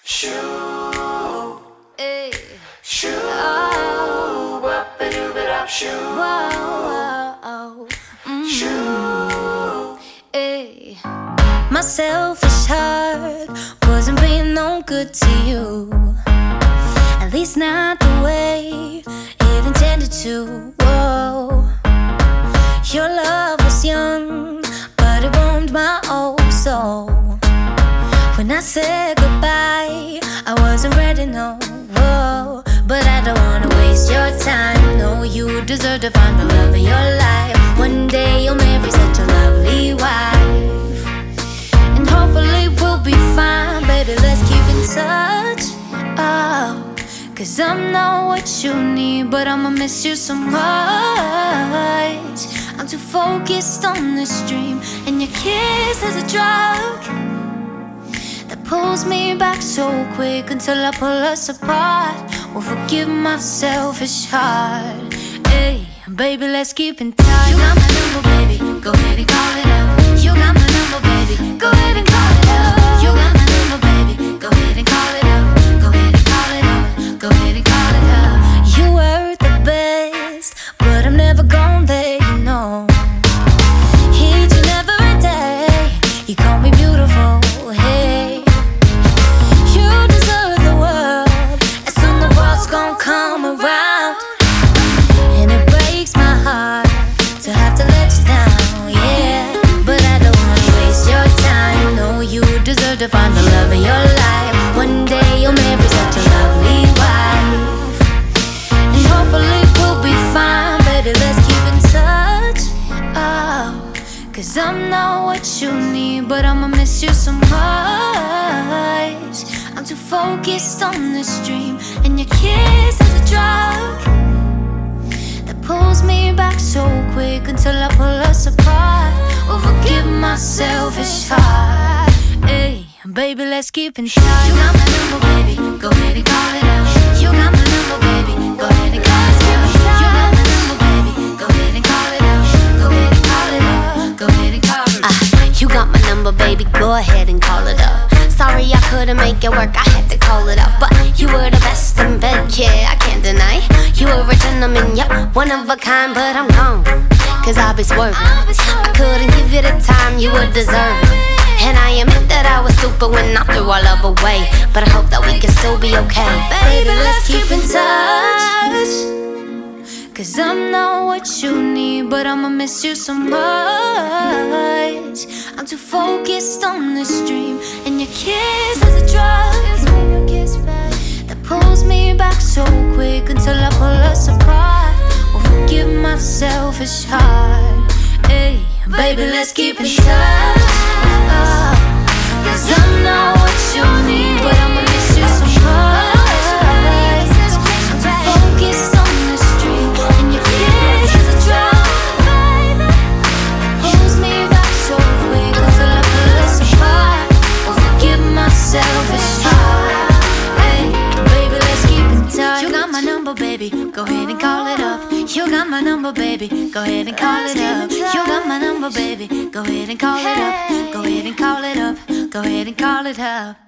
Shoo, Ay. shoo, Oh. whoop-a-doo-ba-dop, shoo, Whoa. shoo. Ay. My selfish heart wasn't being no good to you, at least not the way it intended to. Whoa. Your love was young, but it warmed my old soul. When I said goodbye, I wasn't ready, no. Whoa. But I don't wanna waste your time. No, you deserve to find the love of your life. One day you'll marry such a lovely wife, and hopefully we'll be fine. Baby, let's keep in touch. Oh, 'cause I'm not what you need, but I'ma miss you so much. I'm too focused on this dream, and your kiss is a drug that pulls me back so quick until I pull us apart. Well, forgive my selfish heart. Hey, baby, let's keep in touch. You got my number, baby, go ahead and call it up. You got my number, baby, go ahead and call it up. You got my number, baby, go ahead and call it up. Go ahead and call it up. Go ahead and call it up. You were the best, but I'm never gonna let you know. Each and every day, you call me beautiful. Hey, you deserve the world, and soon the world's gonna come around. And it breaks my heart to have to let you down, yeah. But I don't wanna waste your time. No, you deserve to find the love of your life. One day you'll marry such a lovely wife, and hopefully we'll be fine. Baby, let's keep in touch. Oh, 'cause I'm not what you need, but I'ma miss you so much. I'm too focused on this dream, and your kiss is a drug that pulls me back so quick until I pull us apart. Oh, forgive my selfish heart. Hey, baby, let's keep in touch. You got my number, baby, go ahead and call it out. You got my number, baby, go ahead and call it out. You got my number, baby, go ahead and call it out. Go ahead and call it out. Go ahead and call it out. You got my number, baby, go ahead and call it up. Sorry I couldn't make it work, I had to call it off. But you were the best in bed, yeah, I can't deny. You were a gentleman, yep, one of a kind. But I'm gone, 'cause I'll be swerving. I couldn't give you the time you would deserve, and I admit that I was stupid when I threw our love away. But I hope that we can still be okay. Baby, let's keep in touch, 'cause I'm not what you need, but I'ma miss you so much. I'm too focused on this dream, and your kiss is a drug that pulls me back so quick until I pull us apart. Well, forgive my selfish heart. Hey, baby, let's keep in touch. 'Cause I'm not what you need, but I'ma miss you so much. I'm too focused on this dream, and your kiss is a drug that pulls me back so quick until I pull us apart. Well, forgive my selfish heart. Hey, baby, let's keep in touch. You got my number, baby, go ahead and call it up. You got my number, baby, go ahead and call it up. You got my number, baby, go ahead and call it up. Go ahead and call it up. Go ahead and call it up.